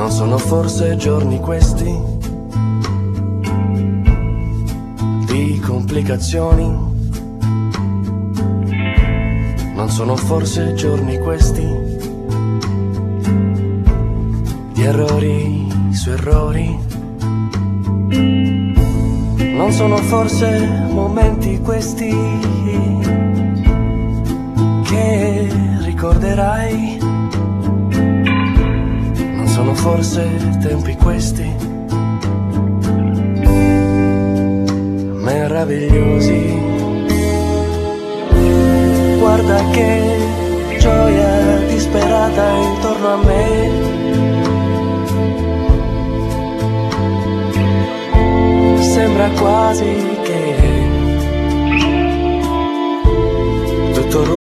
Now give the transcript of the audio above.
Non sono forse giorni questi di complicazioni? Non sono forse giorni questi di errori su errori? Non sono forse momenti questi che ricorderai? Non sono forse tempi questi meravigliosi? Guarda che gioia disperata intorno a me. Sembra quasi che tutto